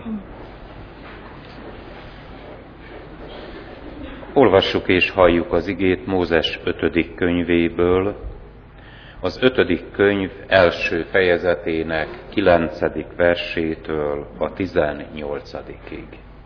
Olvassuk és halljuk az igét Mózes 5. könyvéből, az 5. könyv első fejezetének 9. versétől a 18-ig.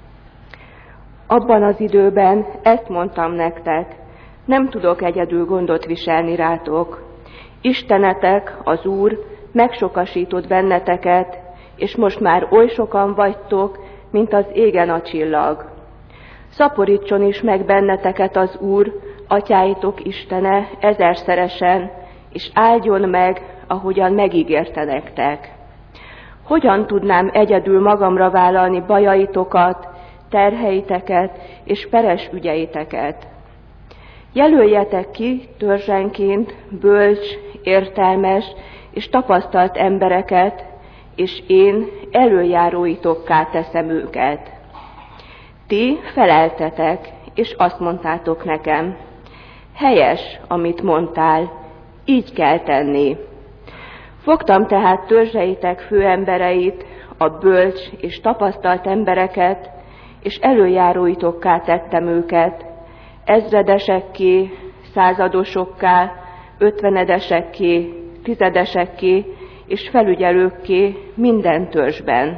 Abban az időben ezt mondtam nektek, nem tudok egyedül gondot viselni rátok. Istenetek, az Úr, megsokasított benneteket, és most már oly sokan vagytok, mint az égen a csillag. Szaporítson is meg benneteket az Úr, atyáitok Istene, ezerszeresen, és áldjon meg, ahogyan megígérte nektek. Hogyan tudnám egyedül magamra vállalni bajaitokat, terheiteket és peres ügyeiteket? Jelöljetek ki törzsenként bölcs, értelmes és tapasztalt embereket, és én elöljáróitokká teszem őket. Ti feleltetek, és azt mondtátok nekem, helyes, amit mondtál, így kell tenni. Fogtam tehát törzseitek főembereit, a bölcs és tapasztalt embereket, és elöljáróitokká tettem őket, ezredesekké, századosokká, ötvenedesekké, tizedesekké és felügyelőkké minden törzsben.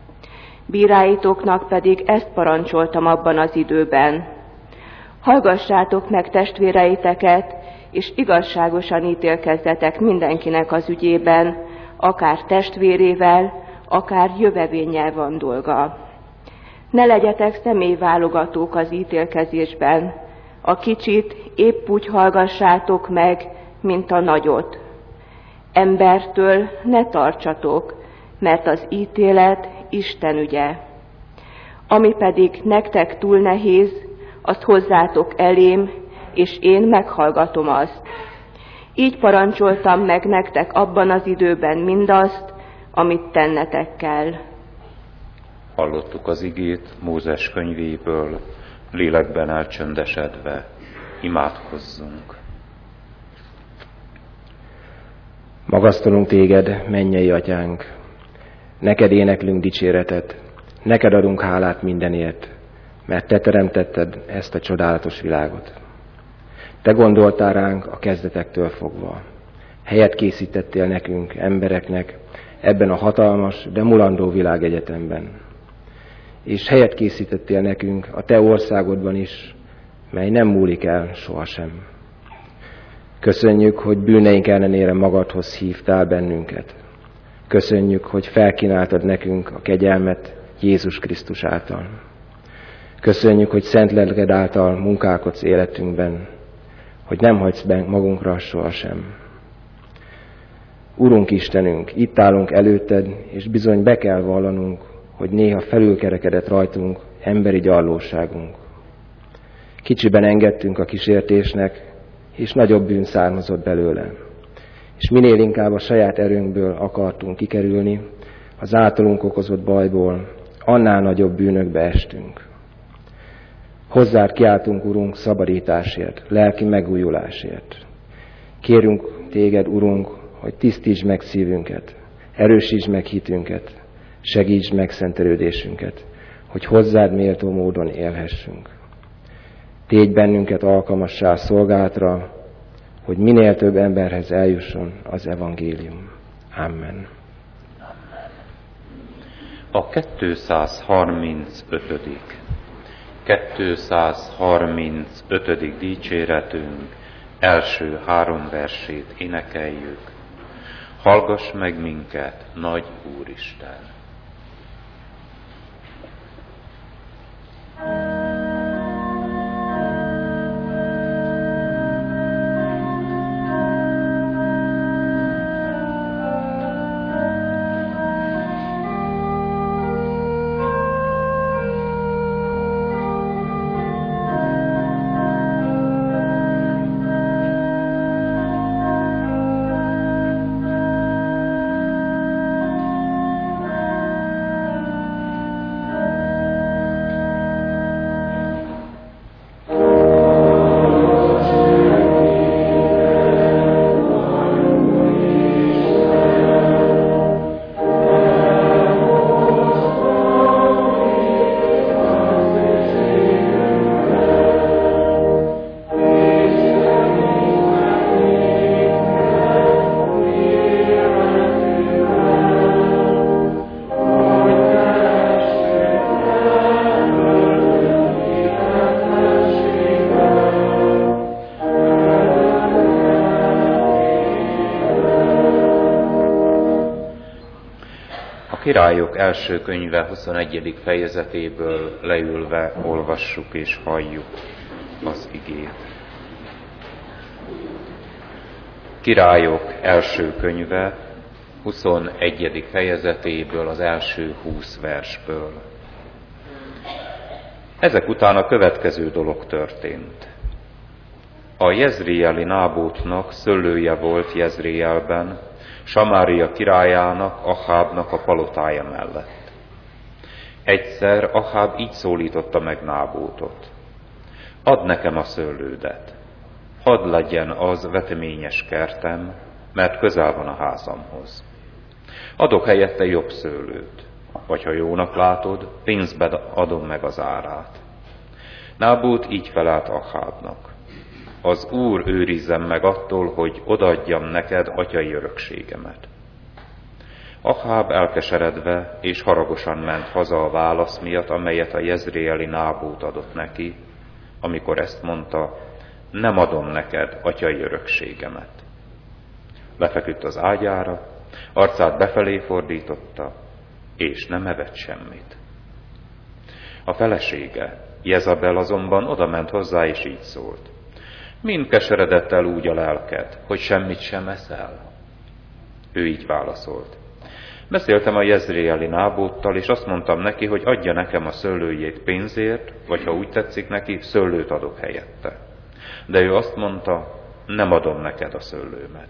Bíráitoknak pedig ezt parancsoltam abban az időben. Hallgassátok meg testvéreiteket, és igazságosan ítélkezzetek mindenkinek az ügyében, akár testvérével, akár jövevénnyel van dolga. Ne legyetek személyválogatók az ítélkezésben, a kicsit épp úgy hallgassátok meg, mint a nagyot. Embertől ne tartsatok, mert az ítélet Isten ügye. Ami pedig nektek túl nehéz, azt hozzátok elém, és én meghallgatom azt. Így parancsoltam meg nektek abban az időben mindazt, amit tennetek kell. Hallottuk az igét Mózes könyvéből, lélekben elcsöndesedve, imádkozzunk. Magasztalunk téged, mennyei atyánk, neked éneklünk dicséretet, neked adunk hálát mindenért, mert te teremtetted ezt a csodálatos világot. Te gondoltál ránk a kezdetektől fogva. Helyet készítettél nekünk, embereknek, ebben a hatalmas, de mulandó világegyetemben. És helyet készítettél nekünk a te országodban is, mely nem múlik el sohasem. Köszönjük, hogy bűneink ellenére magadhoz hívtál bennünket. Köszönjük, hogy felkínáltad nekünk a kegyelmet Jézus Krisztus által. Köszönjük, hogy szent lelked által munkálkodsz életünkben, hogy nem hagysz magunkra sohasem. Urunk Istenünk, itt állunk előtted, és bizony be kell vallanunk, hogy néha felülkerekedett rajtunk emberi gyarlóságunk. Kicsiben engedtünk a kísértésnek, és nagyobb bűn származott belőle. És minél inkább a saját erőnkből akartunk kikerülni, az általunk okozott bajból, annál nagyobb bűnökbe estünk. Hozzád kiáltunk, Urunk, szabadításért, lelki megújulásért. Kérünk téged, Urunk, hogy tisztítsd meg szívünket, erősítsd meg hitünket, segítsd meg szentelődésünket, hogy hozzád méltó módon élhessünk. Tégy bennünket alkalmassá a szolgálatra, hogy minél több emberhez eljusson az evangélium. Amen. A 235. dicséretünk első 3 versét énekeljük. Hallgass meg minket, nagy Úristen! Királyok első könyve 21. fejezetéből leülve olvassuk és halljuk az igét. Királyok első könyve 21. fejezetéből az első 20 versből. Ezek után a következő dolog történt. A jezreeli Nábótnak szőlője volt Jezreelben, Samária királyának, Ahábnak a palotája mellett. Egyszer Aháb így szólította meg Nábótot. Add nekem a szőlődet, hadd legyen az veteményes kertem, mert közel van a házamhoz. Adok helyette jobb szőlőt, vagy ha jónak látod, pénzbe adom meg az árát. Nábót így felelt Ahábnak. Az Úr őrizzen meg attól, hogy odaadjam neked atyai örökségemet. Aháb elkeseredve és haragosan ment haza a válasz miatt, amelyet a jezreeli Nábót adott neki, amikor ezt mondta, nem adom neked atyai örökségemet. Lefeküdt az ágyára, arcát befelé fordította, és nem evett semmit. A felesége, Jezabel azonban odament hozzá, és így szólt. Mind keseredett el úgy a lelked, hogy semmit sem eszel? Ő így válaszolt. Beszéltem a jezreeli Nábóttal, és azt mondtam neki, hogy adja nekem a szőlőjét pénzért, vagy ha úgy tetszik neki, szőlőt adok helyette. De ő azt mondta, nem adom neked a szőlőmet.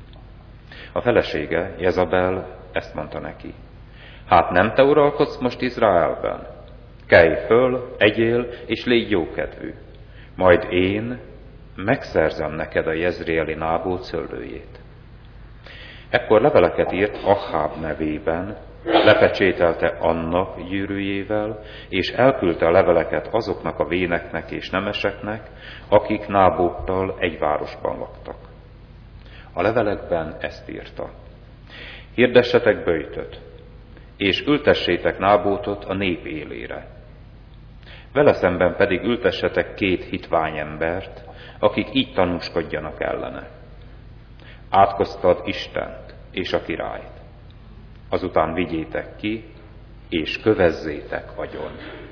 A felesége, Jezabel, ezt mondta neki. Hát nem te uralkodsz most Izraelben? Kelj föl, egyél, és légy jókedvű. Majd én megszerzem neked a jezreeli Nábót szőlőjét. Ekkor leveleket írt Aháb nevében, lepecsételte annak gyűrűjével, és elküldte a leveleket azoknak a véneknek és nemeseknek, akik Nábóttal egy városban laktak. A levelekben ezt írta. Hirdessetek böjtöt, és ültessétek Nábótot a nép élére. Vele szemben pedig ültessetek 2 hitványembert, akik így tanúskodjanak ellene. Átkoztad Istent és a királyt. Azután vigyétek ki, és kövezzétek agyon.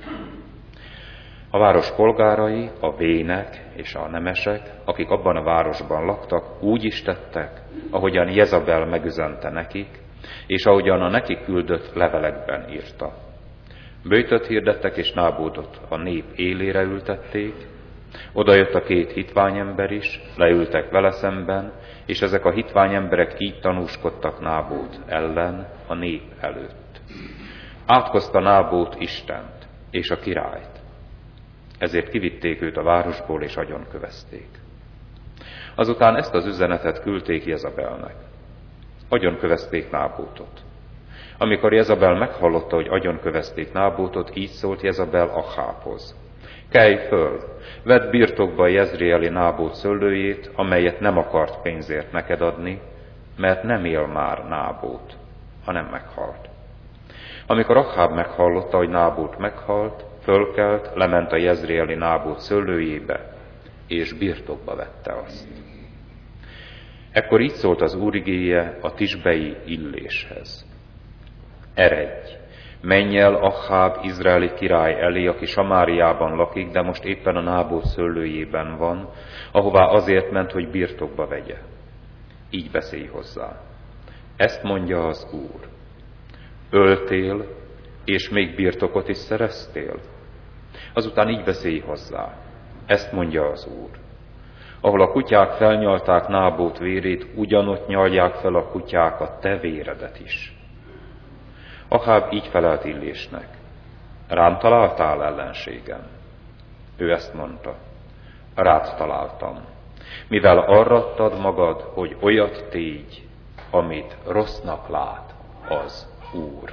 A város polgárai, a vének és a nemesek, akik abban a városban laktak, úgy is tettek, ahogyan Jezabel megüzente nekik, és ahogyan a nekik küldött levelekben írta. Böjtöt hirdettek, és Nábótot a nép élére ültették. Oda jött a 2 hitványember is, leültek vele szemben, és ezek a hitványemberek így tanúskodtak Nábót ellen a nép előtt. Átkozta Nábót Istent és a királyt. Ezért kivitték őt a városból, és agyonkövezték. Azután ezt az üzenetet küldték Jezabelnek. Agyonkövezték Nábótot. Amikor Jezabel meghallotta, hogy agyonkövezték Nábótot, így szólt Jezabel Ahábhoz. Kelj föl, vedd birtokba a jezreeli Nábót szőlőjét, amelyet nem akart pénzért neked adni, mert nem él már Nábót, hanem meghalt. Amikor Aháb meghallotta, hogy Nábót meghalt, fölkelt, lement a jezreeli Nábót szőlőjébe, és birtokba vette azt. Ekkor így szólt az Úr igéje a tisbei Illéshez. Eredj, menj el Aháb izraeli király elé, aki Samáriában lakik, de most éppen a Nábót szőlőjében van, ahová azért ment, hogy birtokba vegye. Így beszélj hozzá. Ezt mondja az Úr. Öltél, és még birtokot is szereztél? Azután így beszélj hozzá. Ezt mondja az Úr. Ahol a kutyák felnyalták Nábót vérét, ugyanott nyalják fel a kutyák a te véredet is. Aháb így felelt Illésnek. Rám találtál, ellenségem? Ő ezt mondta. Rád találtam, mivel arrattad magad, hogy olyat tégy, amit rossznak lát az Úr.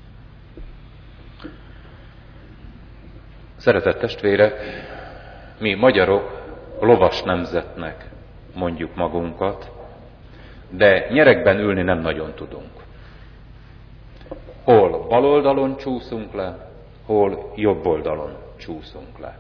Szeretett testvérek, mi magyarok lovas nemzetnek mondjuk magunkat, de nyeregben ülni nem nagyon tudunk. Hol bal oldalon csúszunk le, hol jobb oldalon csúszunk le.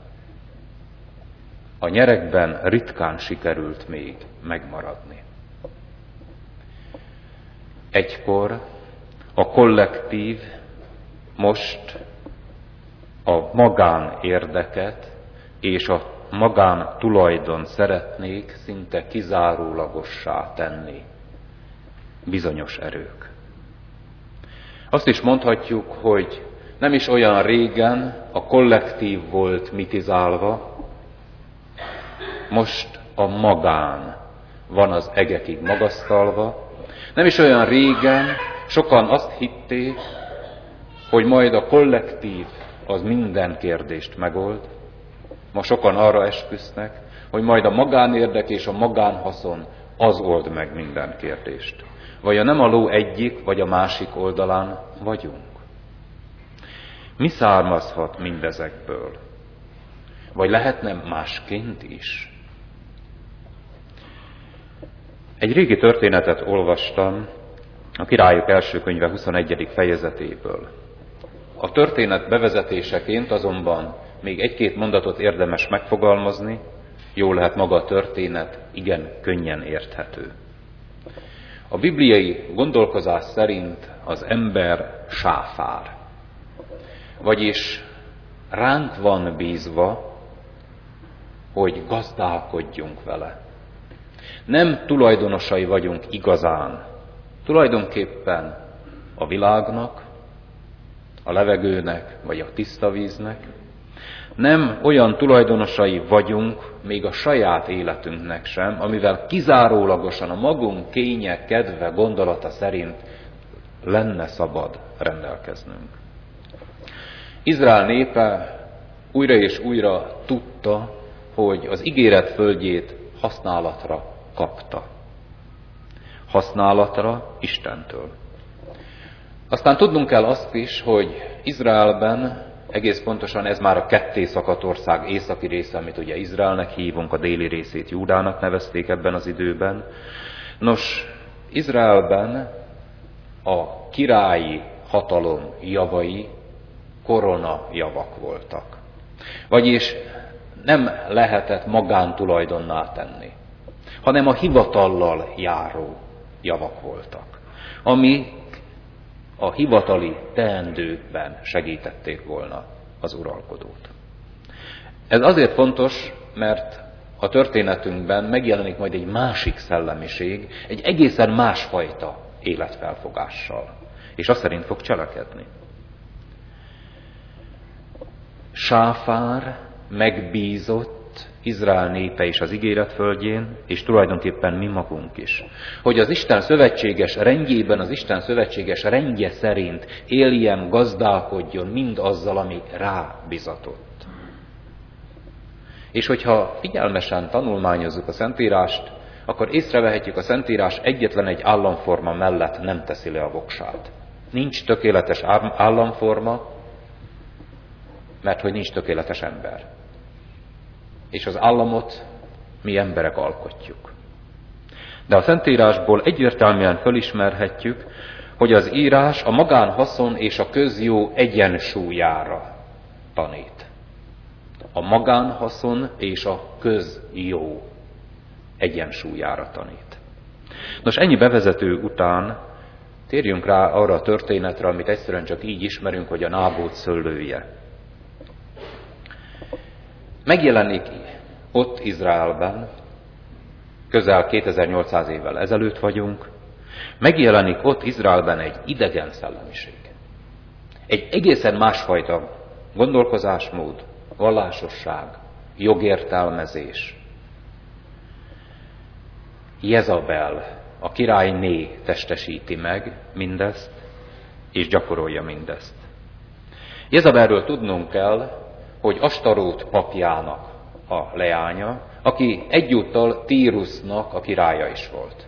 A nyeregben ritkán sikerült még megmaradni. Egykor a kollektív most a magánérdeket és a magántulajdon szeretnék szinte kizárólagossá tenni bizonyos erők. Azt is mondhatjuk, hogy nem is olyan régen a kollektív volt mitizálva, most a magán van az egekig magasztalva. Nem is olyan régen sokan azt hitték, hogy majd a kollektív az minden kérdést megold. Ma sokan arra esküsznek, hogy majd a magánérdek és a magánhaszon az old meg minden kérdést. Vajon nem a ló egyik vagy a másik oldalán vagyunk? Mi származhat mindezekből? Vagy lehetne másként is? Egy régi történetet olvastam a Királyok első könyve 21. fejezetéből. A történet bevezetéseként azonban még egy-két mondatot érdemes megfogalmazni, jól lehet maga a történet, igen könnyen érthető. A bibliai gondolkozás szerint az ember sáfár, vagyis ránk van bízva, hogy gazdálkodjunk vele. Nem tulajdonosai vagyunk igazán, tulajdonképpen a világnak, a levegőnek vagy a tiszta víznek. Nem olyan tulajdonosai vagyunk még a saját életünknek sem, amivel kizárólagosan a magunk kénye, kedve, gondolata szerint lenne szabad rendelkeznünk. Izrael népe újra és újra tudta, hogy az ígéret földjét használatra kapta. Használatra Istentől. Aztán tudnunk kell azt is, hogy Izraelben, egész pontosan ez már a ketté szakadt ország északi része, amit ugye Izraelnek hívunk, a déli részét Júdának nevezték ebben az időben. Nos, Izraelben a királyi hatalom javai koronajavak voltak. Vagyis nem lehetett magántulajdonná tenni, hanem a hivatallal járó javak voltak, ami a hivatali teendőkben segítették volna az uralkodót. Ez azért fontos, mert a történetünkben megjelenik majd egy másik szellemiség, egy egészen másfajta életfelfogással, és azt szerint fog cselekedni. Sáfár megbízott Izrael népe is az ígéret földjén, és tulajdonképpen mi magunk is. Hogy az Isten szövetséges rendjében, az Isten szövetséges rendje szerint éljen, gazdálkodjon mind azzal, ami rábizatott. És hogyha figyelmesen tanulmányozzuk a Szentírást, akkor észrevehetjük, a Szentírás egyetlen egy államforma mellett nem teszi le a voksát. Nincs tökéletes államforma, mert hogy nincs tökéletes ember. És az államot mi emberek alkotjuk. De a Szentírásból egyértelműen fölismerhetjük, hogy az írás a magánhaszon és a közjó egyensúlyára tanít. A magánhaszon és a közjó egyensúlyára tanít. Nos, ennyi bevezető után térjünk rá arra a történetre, amit egyszerűen csak így ismerünk, hogy a Nábót szőlője. Megjelenik ott Izraelben, közel 2800 évvel ezelőtt vagyunk, megjelenik ott Izraelben egy idegen szellemiség. Egy egészen másfajta gondolkozásmód, vallásosság, jogértelmezés. Jezabel, a királyné testesíti meg mindezt, és gyakorolja mindezt. Jezabelről tudnunk kell, hogy Astarót papjának a leánya, aki egyúttal Tírusnak a királya is volt.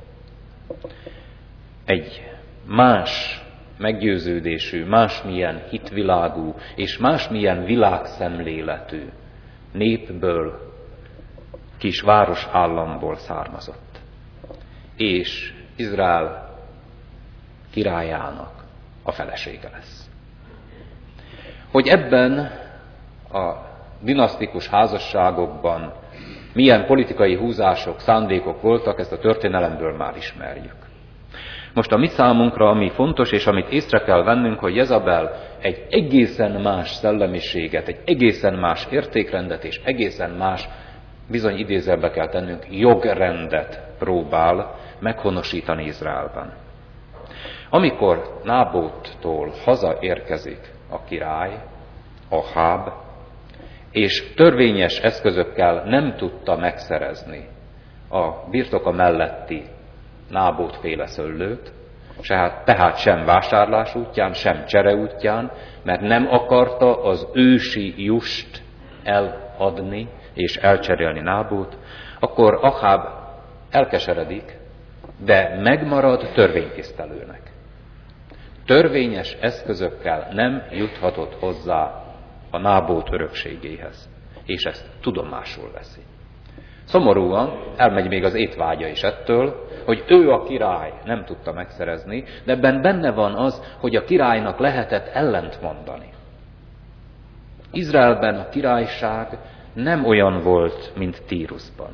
Egy más meggyőződésű, másmilyen hitvilágú és másmilyen világszemléletű népből, kis város államból származott. És Izrael királyának a felesége lesz. Hogy ebben a dinasztikus házasságokban milyen politikai húzások, szándékok voltak, ezt a történelemből már ismerjük. Most a mi számunkra, ami fontos, és amit észre kell vennünk, hogy Jezabel egy egészen más szellemiséget, egy egészen más értékrendet, és egészen más, bizony idézőjelbe kell tennünk, jogrendet próbál meghonosítani Izraelben. Amikor Nábóttól hazaérkezik a király, Aháb, és törvényes eszközökkel nem tudta megszerezni a birtoka melletti Nábótféle szőlőt, tehát sem vásárlás útján, sem csere útján, mert nem akarta az ősi just eladni és elcserélni Nábót, akkor Aháb elkeseredik, de megmarad törvénytisztelőnek. Törvényes eszközökkel nem juthatott hozzá a Nábót örökségéhez, és ezt tudomásul veszi. Szomorúan elmegy még az étvágya is ettől, hogy ő a király nem tudta megszerezni, de ebben benne van az, hogy a királynak lehetett ellent mondani. Izraelben a királyság nem olyan volt, mint Tírusban.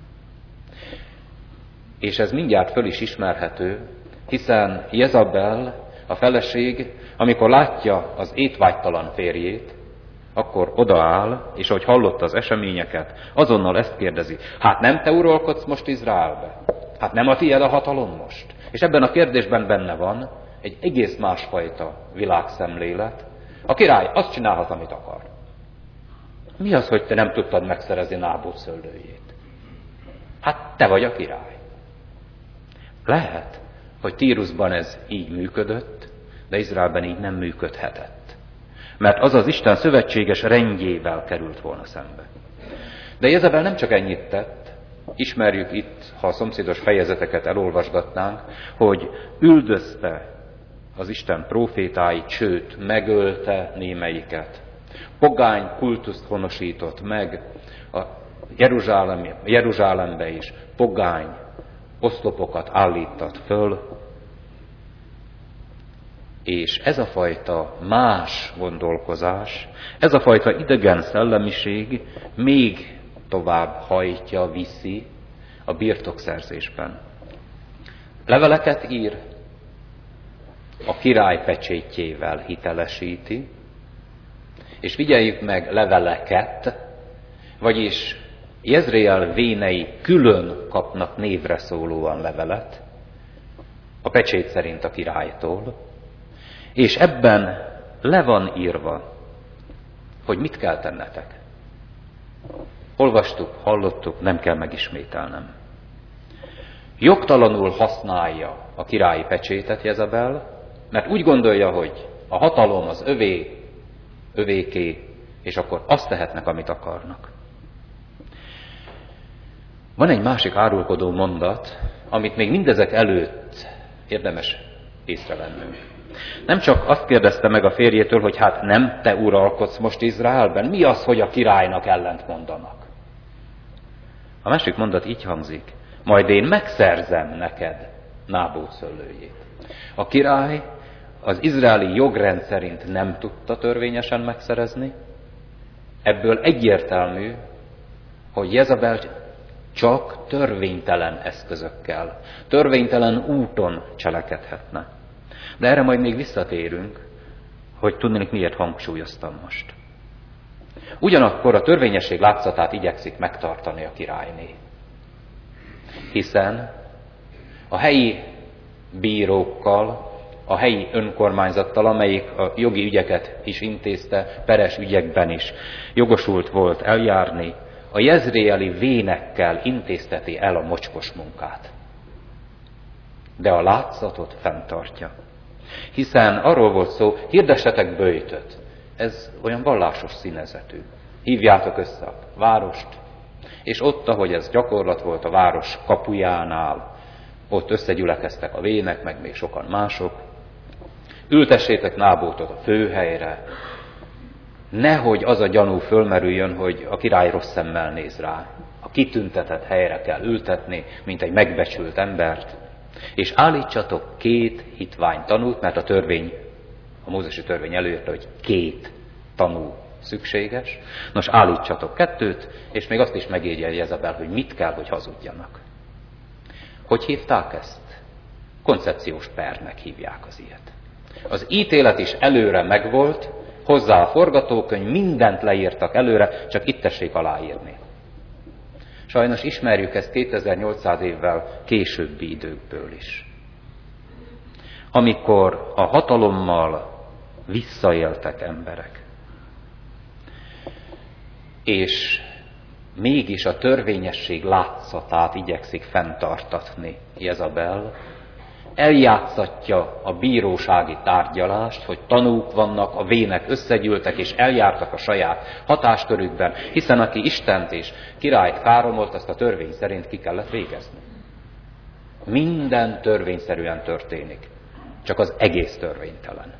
És ez mindjárt föl is ismerhető, hiszen Jezabel, a feleség, amikor látja az étvágytalan férjét, akkor odaáll, és ahogy hallotta az eseményeket, azonnal ezt kérdezi, hát nem te uralkodsz most Izraelbe? Hát nem a tiéd a hatalom most? És ebben a kérdésben benne van egy egész másfajta világszemlélet. A király azt csinálhat, amit akar. Mi az, hogy te nem tudtad megszerezni Nábót szőlőjét? Hát te vagy a király. Lehet, hogy Tírusban ez így működött, de Izraelben így nem működhetett. Mert az az Isten szövetséges rendjével került volna szembe. De Jezabel nem csak ennyit tett, ismerjük itt, ha a szomszédos fejezeteket elolvasgatnánk, hogy üldözte az Isten prófétáit, sőt, megölte némelyiket. Pogány kultuszt honosított meg a Jeruzsálembe is, pogány oszlopokat állított föl, és ez a fajta más gondolkozás, ez a fajta idegen szellemiség még tovább hajtja, viszi a birtokszerzésben. Leveleket ír, a király pecsétjével hitelesíti, és figyeljük meg leveleket, vagyis Jezreel vénei külön kapnak névre szólóan levelet, a pecsét szerint a királytól, és ebben le van írva, hogy mit kell tennetek. Olvastuk, hallottuk, nem kell megismételnem. Jogtalanul használja a királyi pecsétet Jezabel, mert úgy gondolja, hogy a hatalom az övéké, és akkor azt tehetnek, amit akarnak. Van egy másik árulkodó mondat, amit még mindezek előtt érdemes észrevennünk. Nem csak azt kérdezte meg a férjétől, hogy hát nem te uralkodsz most Izraelben, mi az, hogy a királynak ellent mondanak? A másik mondat így hangzik, majd én megszerzem neked Nábót szőlőjét. A király az izraeli jogrend szerint nem tudta törvényesen megszerezni, ebből egyértelmű, hogy Jezabel csak törvénytelen eszközökkel, törvénytelen úton cselekedhetne. De erre majd még visszatérünk, hogy tudnék, miért hangsúlyoztam most. Ugyanakkor a törvényesség látszatát igyekszik megtartani a királyné. Hiszen a helyi bírókkal, a helyi önkormányzattal, amelyik a jogi ügyeket is intézte, peres ügyekben is jogosult volt eljárni, a jezreeli vénekkel intézteti el a mocskos munkát. De a látszatot fenntartja. Hiszen arról volt szó, hirdessetek böjtöt. Ez olyan vallásos színezetű. Hívjátok össze a várost, és ott, ahogy ez gyakorlat volt a város kapujánál, ott összegyülekeztek a vének, meg még sokan mások. Ültessétek Nábótot a főhelyre, nehogy az a gyanú fölmerüljön, hogy a király rossz szemmel néz rá. A kitüntetett helyre kell ültetni, mint egy megbecsült embert, és állítsatok 2 hitvány tanút, mert a mózesi törvény előírta, hogy 2 tanú szükséges. Nos, állítsatok 2, és még azt is megírja Jezabel, hogy mit kell, hogy hazudjanak. Hogy hívták ezt? Koncepciós pernek hívják az ilyet. Az ítélet is előre megvolt, hozzá a forgatókönyv, mindent leírtak előre, csak itt tessék aláírni. Sajnos ismerjük ezt 2800 évvel későbbi időkből is. Amikor a hatalommal visszaéltek emberek, és mégis a törvényesség látszatát igyekszik fenntartatni Jezabel, eljátszatja a bírósági tárgyalást, hogy tanúk vannak, a vének összegyűltek és eljártak a saját hatáskörükben, hiszen aki Istent és királyt káromolt, azt a törvény szerint ki kellett végezni. Minden törvényszerűen történik, csak az egész törvénytelen.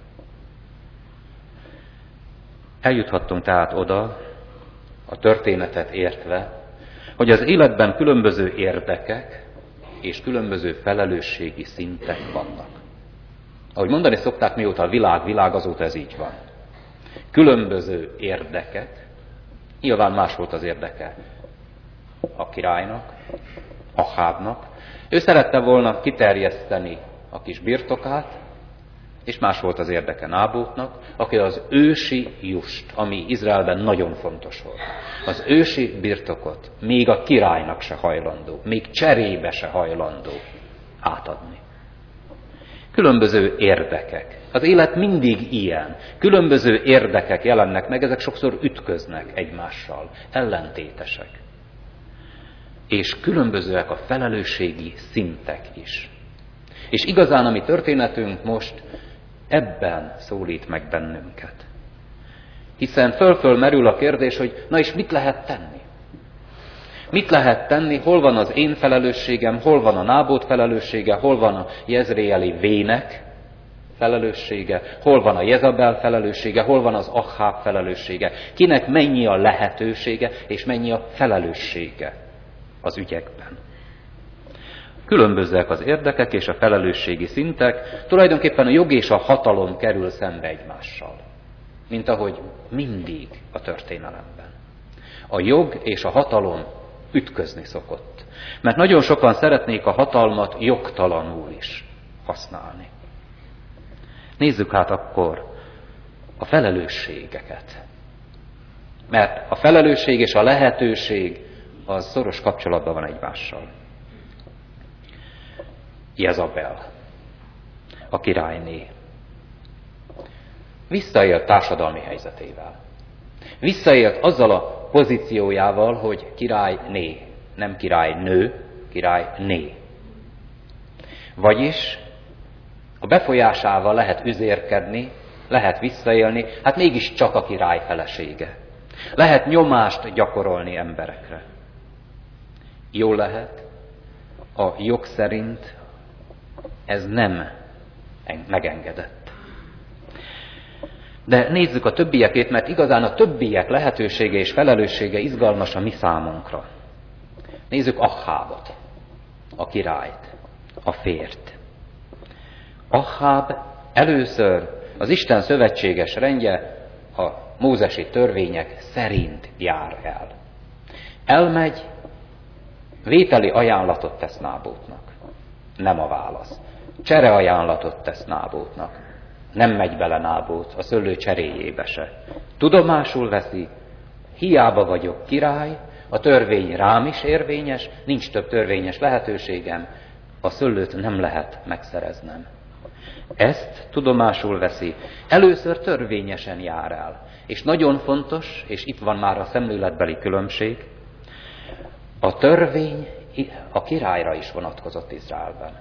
Eljuthattunk tehát oda, a történetet értve, hogy az életben különböző érdekek és különböző felelősségi szintek vannak. Ahogy mondani szokták, mióta a világ, azóta ez így van. Különböző érdekek, nyilván más volt az érdeke a királynak, Ahábnak. Ő szerette volna kiterjeszteni a kis birtokát, és más volt az érdeke Nábótnak, aki az ősi just, ami Izraelben nagyon fontos volt. Az ősi birtokot még a királynak se hajlandó, még cserébe se hajlandó átadni. Különböző érdekek. Az élet mindig ilyen. Különböző érdekek jelennek meg, ezek sokszor ütköznek egymással, ellentétesek. És különbözőek a felelősségi szintek is. És igazán a mi történetünk most ebben szólít meg bennünket. Hiszen föl merül a kérdés, hogy na és mit lehet tenni? Mit lehet tenni, hol van az én felelősségem, hol van a Nábót felelőssége, hol van a jezreeli vének felelőssége, hol van a Jezabel felelőssége, hol van az Aháb felelőssége, kinek mennyi a lehetősége és mennyi a felelőssége az ügyekben. Különbözőek az érdekek és a felelősségi szintek, tulajdonképpen a jog és a hatalom kerül szembe egymással, mint ahogy mindig a történelemben. A jog és a hatalom ütközni szokott, mert nagyon sokan szeretnék a hatalmat jogtalanul is használni. Nézzük hát akkor a felelősségeket, mert a felelősség és a lehetőség az szoros kapcsolatban van egymással. Jezabel, a királyné, visszaélt társadalmi helyzetével. Visszaélt azzal a pozíciójával, hogy királyné, nem királynő, királyné. Vagyis a befolyásával lehet üzérkedni, lehet visszaélni, hát mégiscsak a király felesége. Lehet nyomást gyakorolni emberekre. Jó lehet, a jog szerint ez nem megengedett. De nézzük a többiekét, mert igazán a többiek lehetősége és felelőssége izgalmas a mi számunkra. Nézzük Ahábot, a királyt, a férjt. Aháb először az Isten szövetséges rendje a mózesi törvények szerint jár el. Elmegy, vételi ajánlatot tesz Nábótnak. Nem a válasz. Csereajánlatot tesz Nábótnak. Nem megy bele Nábót a szőlő cseréjébe se. Tudomásul veszi, hiába vagyok király, a törvény rám is érvényes, nincs több törvényes lehetőségem, a szőlőt nem lehet megszereznem. Ezt tudomásul veszi, először törvényesen jár el. És nagyon fontos, és itt van már a szemléletbeli különbség, a törvény a királyra is vonatkozott Izraelben.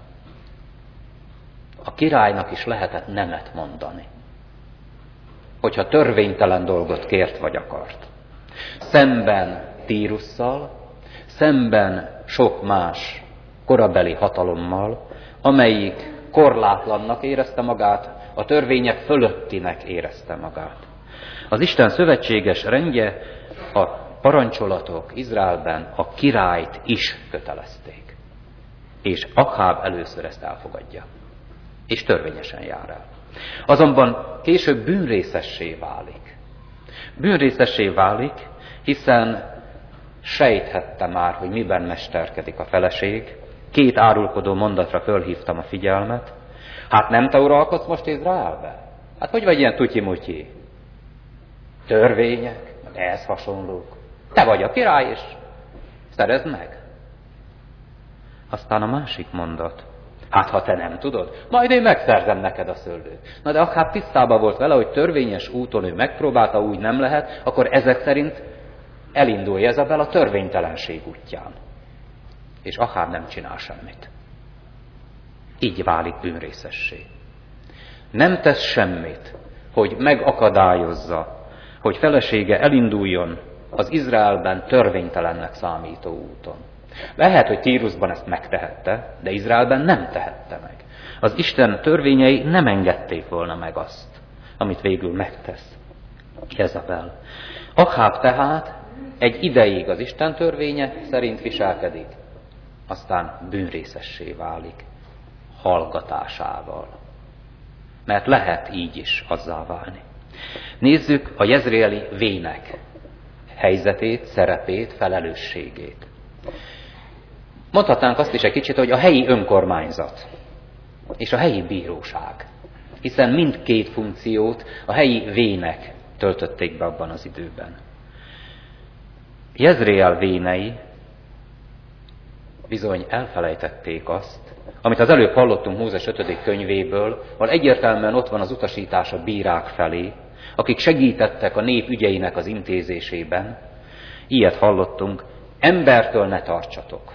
A királynak is lehetett nemet mondani, hogyha törvénytelen dolgot kért vagy akart. Szemben Tírusszal, szemben sok más korabeli hatalommal, amelyik korlátlannak érezte magát, a törvények fölöttinek érezte magát. Az Isten szövetséges rendje, a parancsolatok Izraelben a királyt is kötelezték. És Aháb először ezt elfogadja. És törvényesen jár el. Azonban később bűnrészessé válik. Bűnrészessé válik, hiszen sejthette már, hogy miben mesterkedik a feleség, 2 árulkodó mondatra fölhívtam a figyelmet. Hát nem te uralkodsz most Izraelbe? Hát hogy vagy ilyen tutyi-mutyi? Törvények, meg ehhez hasonlók. Te vagy a király, és szerezd meg. Aztán a másik mondat. Hát ha te nem tudod, majd én megszerzem neked a szőlőt. Na de Aháb tisztában volt vele, hogy törvényes úton ő megpróbálta, úgy nem lehet, akkor ezek szerint elindul Jezabel a törvénytelenség útján. És Aháb nem csinál semmit. Így válik bűnrészessé. Nem tesz semmit, hogy megakadályozza, hogy felesége elinduljon az Izraelben törvénytelennek számító úton. Lehet, hogy Tírusban ezt megtehette, de Izraelben nem tehette meg. Az Isten törvényei nem engedték volna meg azt, amit végül megtesz Jezabel. Aháb tehát egy ideig az Isten törvénye szerint viselkedik, aztán bűnrészessé válik hallgatásával. Mert lehet így is azzá válni. Nézzük a jezreeli vének helyzetét, szerepét, felelősségét. Mondhatnánk azt is egy kicsit, hogy a helyi önkormányzat és a helyi bíróság, hiszen mindkét funkciót a helyi vének töltötték be abban az időben. Jezreel vénei bizony elfelejtették azt, amit az előbb hallottunk Mózes 5. könyvéből, ahol egyértelműen ott van az utasítás a bírák felé, akik segítettek a nép ügyeinek az intézésében. Ilyet hallottunk, embertől ne tartsatok.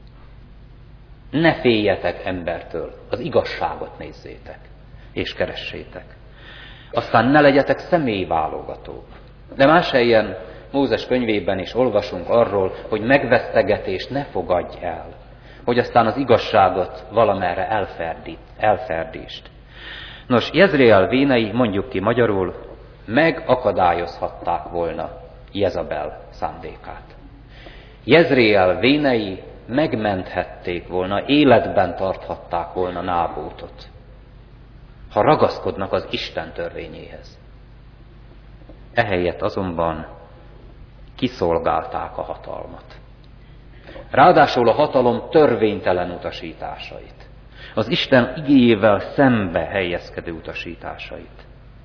Ne féljetek embertől, az igazságot nézzétek, és keressétek. Aztán ne legyetek személyválogatók. De más helyen Mózes könyvében is olvasunk arról, hogy megvesztegetést ne fogadj el, hogy aztán az igazságot valamerre elferdítsd. Nos, Jezreel vénei, mondjuk ki magyarul, megakadályozhatták volna Jezabel szándékát. Jezreel vénei megmenthették volna, életben tarthatták volna Nábótot, ha ragaszkodnak az Isten törvényéhez. Ehelyett azonban kiszolgálták a hatalmat. Ráadásul a hatalom törvénytelen utasításait, az Isten igéjével szembe helyezkedő utasításait.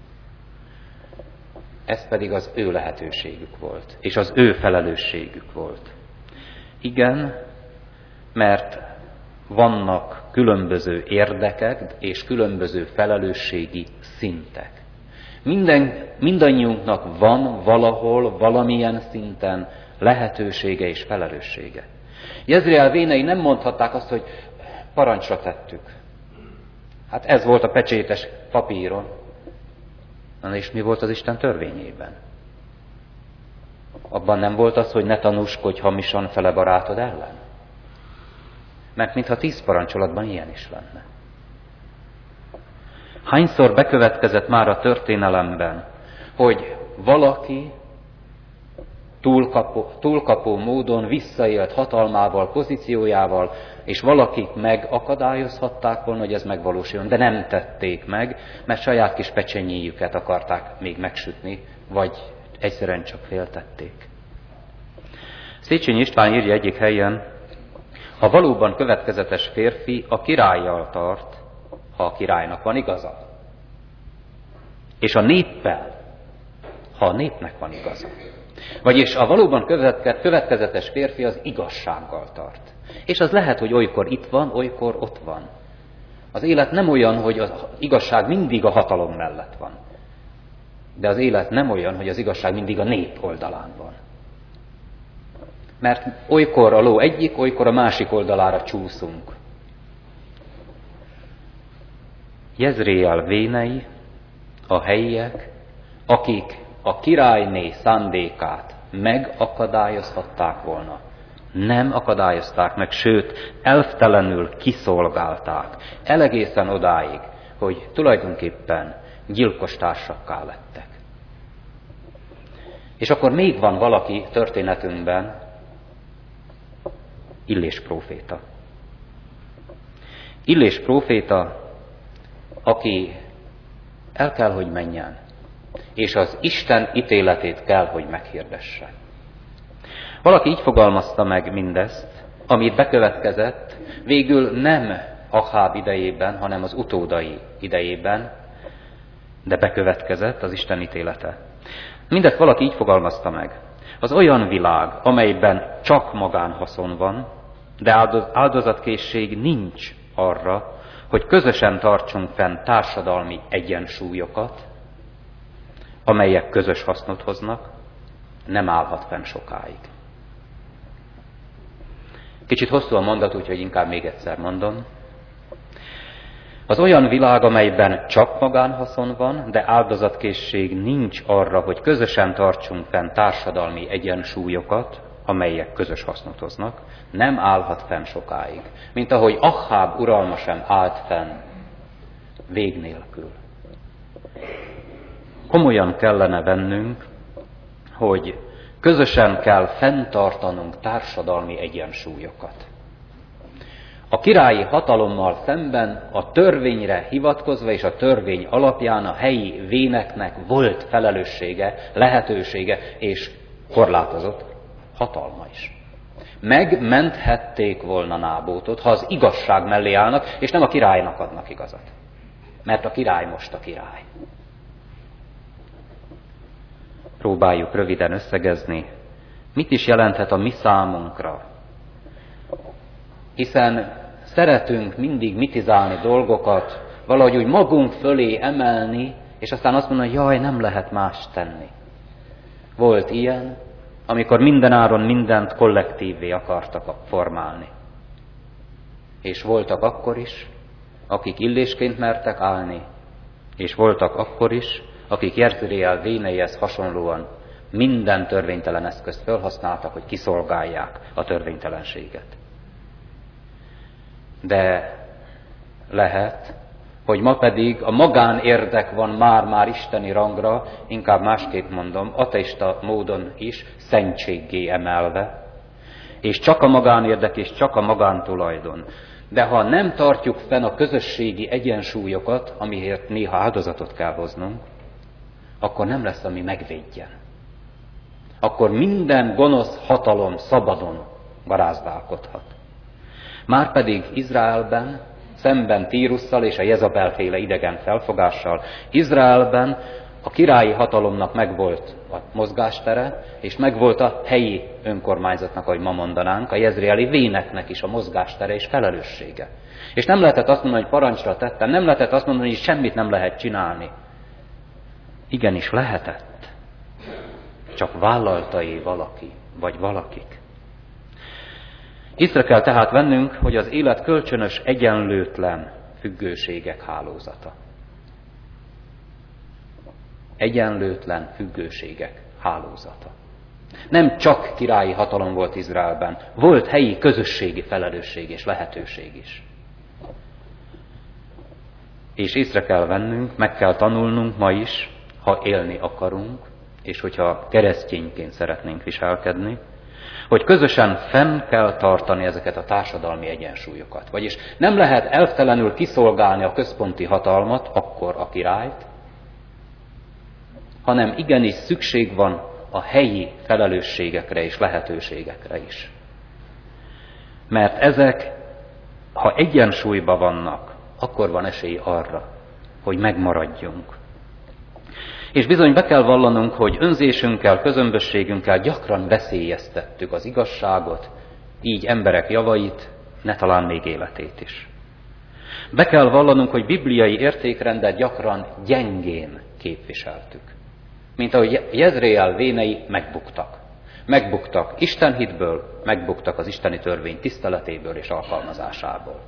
Ez pedig az ő lehetőségük volt, és az ő felelősségük volt. Igen, mert vannak különböző érdekek és különböző felelősségi szintek. Mindannyiunknak van valahol, valamilyen szinten lehetősége és felelőssége. Jezreel vénei nem mondhatták azt, hogy parancsra tettük. Hát ez volt a pecsétes papíron. Na és mi volt az Isten törvényében? Abban nem volt az, hogy ne tanúskodj hamisan fele barátod ellen? Mert mintha 10 parancsolatban ilyen is lenne. Hányszor bekövetkezett már a történelemben, hogy valaki túlkapó módon visszaélt hatalmával, pozíciójával, és valakik megakadályozhatták volna, hogy ez megvalósuljon, de nem tették meg, mert saját kis pecsenyéjüket akarták még megsütni, vagy egyszerűen csak féltették. Széchenyi István írja egyik helyen, ha valóban következetes férfi a királlyal tart, ha a királynak van igaza, és a néppel, ha a népnek van igaza. Vagyis a valóban következetes férfi az igazsággal tart. És az lehet, hogy olykor itt van, olykor ott van. Az élet nem olyan, hogy az igazság mindig a hatalom mellett van. De az élet nem olyan, hogy az igazság mindig a nép oldalán van. Mert olykor a ló egyik, olykor a másik oldalára csúszunk. Jezreel vénei, a helyiek, akik a királyné szándékát megakadályozhatták volna. Nem akadályozták meg, sőt, elvtelenül kiszolgálták. Elegészen odáig, hogy tulajdonképpen gyilkos társakká lettek. És akkor még van valaki történetünkben, Illés próféta. Illés próféta, aki el kell, hogy menjen, és az Isten ítéletét kell, hogy meghirdesse. Valaki így fogalmazta meg mindezt, amit bekövetkezett, végül nem Aháb idejében, hanem az utódai idejében, de bekövetkezett az Isten ítélete. Mindezt valaki így fogalmazta meg. Az olyan világ, amelyben csak magánhaszon van, de áldozatkészség nincs arra, hogy közösen tartsunk fenn társadalmi egyensúlyokat, amelyek közös hasznot hoznak, nem állhat fenn sokáig. Kicsit hosszú a mondat, úgyhogy inkább még egyszer mondom. Az olyan világ, amelyben csak magánhaszon van, de áldozatkészség nincs arra, hogy közösen tartsunk fenn társadalmi egyensúlyokat, amelyek közös hasznot hoznak, nem állhat fenn sokáig. Mint ahogy Aháb uralma sem állt fenn vég nélkül. Komolyan kellene vennünk, hogy közösen kell fenntartanunk társadalmi egyensúlyokat. A királyi hatalommal szemben a törvényre hivatkozva és a törvény alapján a helyi véneknek volt felelőssége, lehetősége és korlátozott hatalma is. Megmenthették volna Nábótot, ha az igazság mellé állnak, és nem a királynak adnak igazat. Mert a király most a király. Próbáljuk röviden összegezni, mit is jelenthet a mi számunkra. Hiszen szeretünk mindig mitizálni dolgokat, valahogy úgy magunk fölé emelni, és aztán azt mondani, jaj, nem lehet más tenni. Volt ilyen, amikor mindenáron mindent kollektívvé akartak formálni. És voltak akkor is, akik illésként mertek állni, és voltak akkor is, akik Jezreel véneihez hasonlóan minden törvénytelen eszközt felhasználtak, hogy kiszolgálják a törvénytelenséget. De lehet, hogy ma pedig a magánérdek van már isteni rangra, inkább másképp mondom, ateista módon is szentséggé emelve, és csak a magánérdek és csak a magántulajdon. De ha nem tartjuk fenn a közösségi egyensúlyokat, amiért néha áldozatot kell hoznunk, akkor nem lesz, ami megvédjen. Akkor minden gonosz hatalom szabadon garázdálkodhat. Márpedig Izraelben, szemben Tírusszal és a Jezabel-féle idegen felfogással, Izraelben a királyi hatalomnak megvolt a mozgástere, és megvolt a helyi önkormányzatnak, ahogy ma mondanánk, a jezreeli véneknek is a mozgástere és felelőssége. És nem lehetett azt mondani, hogy parancsra tettem, nem lehetett azt mondani, hogy semmit nem lehet csinálni. Igenis lehetett, csak vállalta-e valaki, vagy valakik. Észre kell tehát vennünk, hogy az élet kölcsönös, egyenlőtlen függőségek hálózata. Egyenlőtlen függőségek hálózata. Nem csak királyi hatalom volt Izraelben, volt helyi közösségi felelősség és lehetőség is. És észre kell vennünk, meg kell tanulnunk ma is, ha élni akarunk, és hogyha keresztényként szeretnénk viselkedni, hogy közösen fenn kell tartani ezeket a társadalmi egyensúlyokat. Vagyis nem lehet elvtelenül kiszolgálni a központi hatalmat, akkor a királyt, hanem igenis szükség van a helyi felelősségekre és lehetőségekre is. Mert ezek, ha egyensúlyban vannak, akkor van esély arra, hogy megmaradjunk. És bizony be kell vallanunk, hogy önzésünkkel, közömbösségünkkel gyakran veszélyeztettük az igazságot, így emberek javait, ne talán még életét is. Be kell vallanunk, hogy bibliai értékrendet gyakran gyengén képviseltük. Mint ahogy Jezreel vénei megbuktak. Megbuktak Istenhitből, megbuktak az isteni törvény tiszteletéből és alkalmazásából.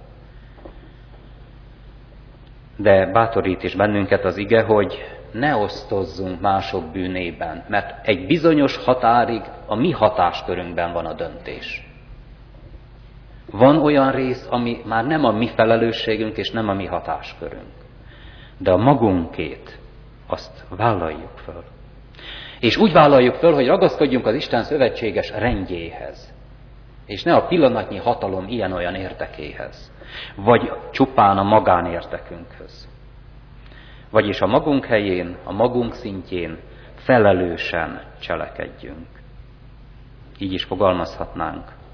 De bátorít is bennünket az ige, hogy ne osztozzunk mások bűnében, mert egy bizonyos határig a mi hatáskörünkben van a döntés. Van olyan rész, ami már nem a mi felelősségünk és nem a mi hatáskörünk. De a magunkét, azt vállaljuk föl. És úgy vállaljuk föl, hogy ragaszkodjunk az Isten szövetséges rendjéhez, és ne a pillanatnyi hatalom ilyen-olyan érdekéhez, vagy csupán a magánérdekünkhöz. Vagyis a magunk helyén, a magunk szintjén felelősen cselekedjünk. Így is fogalmazhatnánk.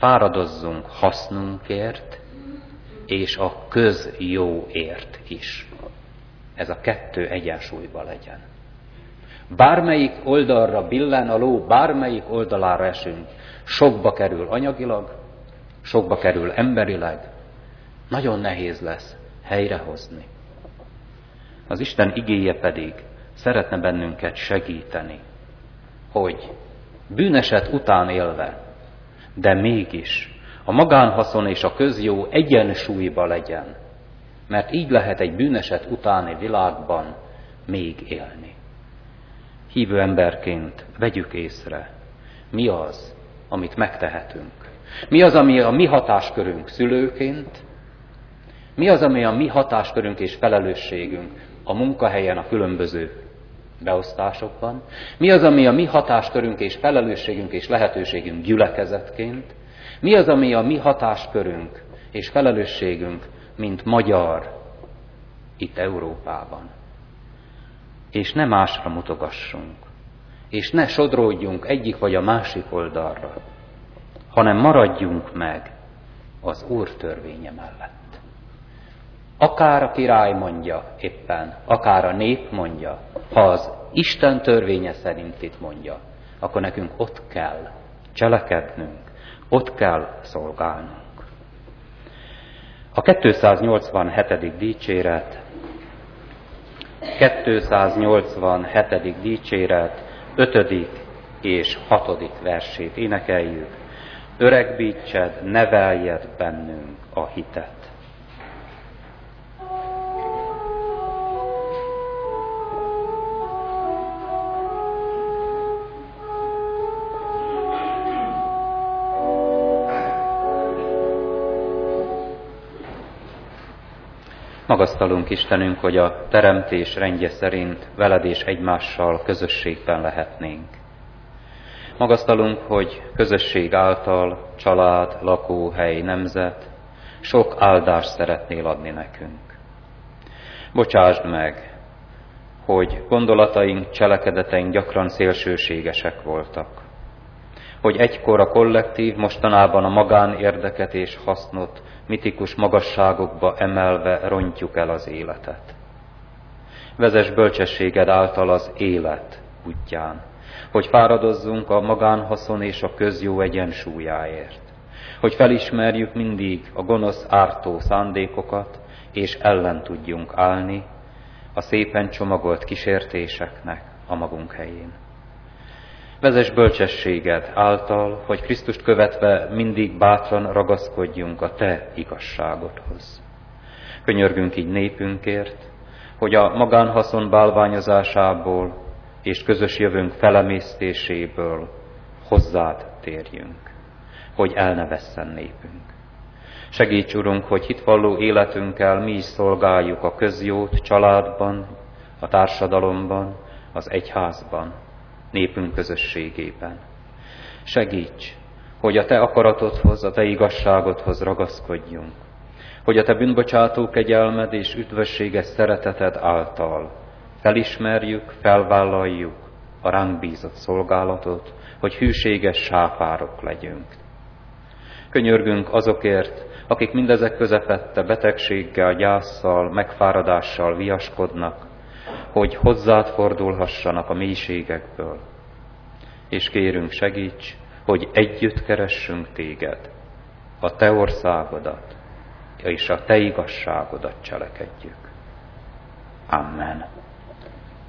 fáradozzunk hasznunkért, és a közjóért is. Ez a kettő egyensúlyban legyen. Bármelyik oldalra billen a ló, bármelyik oldalára esünk, sokba kerül anyagilag, sokba kerül emberileg, nagyon nehéz lesz helyrehozni. Az Isten igéje pedig szeretne bennünket segíteni, hogy bűneset után élve, de mégis a magánhaszon és a közjó egyensúlyba legyen, mert így lehet egy bűneset utáni világban még élni. Hívő emberként vegyük észre, mi az, amit megtehetünk. Mi az, ami a mi hatáskörünk szülőként, mi az, ami a mi hatáskörünk és felelősségünk a munkahelyen, a különböző beosztásokban, mi az, ami a mi hatáskörünk és felelősségünk és lehetőségünk gyülekezetként, mi az, ami a mi hatáskörünk és felelősségünk, mint magyar itt Európában. És ne másra mutogassunk, és ne sodródjunk egyik vagy a másik oldalra, hanem maradjunk meg az Úr törvénye mellett. Akár a király mondja éppen, akár a nép mondja, ha az Isten törvénye szerint itt mondja, akkor nekünk ott kell cselekednünk, ott kell szolgálnunk. A 287. dicséret, 5. és 6. versét énekeljük. Öregbítsed, neveljed bennünk a hitet. Magasztalunk Istenünk, hogy a teremtés rendje szerint veled és egymással közösségben lehetnénk. Magasztalunk, hogy közösség által család, lakóhely, nemzet sok áldást szeretnél adni nekünk. Bocsásd meg, hogy gondolataink, cselekedeteink gyakran szélsőségesek voltak. Hogy egykor a kollektív, mostanában a magánérdeket és hasznot mitikus magasságokba emelve rontjuk el az életet. Vezess bölcsességed által az élet útján, hogy fáradozzunk a magánhaszon és a közjó egyensúlyáért, hogy felismerjük mindig a gonosz ártó szándékokat, és ellen tudjunk állni a szépen csomagolt kísértéseknek a magunk helyén. Vezess bölcsességed által, hogy Krisztust követve mindig bátran ragaszkodjunk a Te igazságodhoz. Könyörgünk így népünkért, hogy a magánhaszon bálványozásából és közös jövőnk felemésztéséből hozzád térjünk, hogy el ne vesszen népünk. Segíts, Urunk, hogy hitvalló életünkkel mi is szolgáljuk a közjót családban, a társadalomban, az egyházban, népünk közösségében. Segíts, hogy a Te akaratodhoz, a Te igazságodhoz ragaszkodjunk, hogy a Te bűnbocsátó kegyelmed és üdvösséges szereteted által felismerjük, felvállaljuk a ránk bízott szolgálatot, hogy hűséges sáfárok legyünk. Könyörgünk azokért, akik mindezek közepette betegséggel, gyásszal, megfáradással viaskodnak, hogy hozzád fordulhassanak a mélységekből. És kérünk, segíts, hogy együtt keressünk téged, a Te országodat és a Te igazságodat cselekedjük. Amen.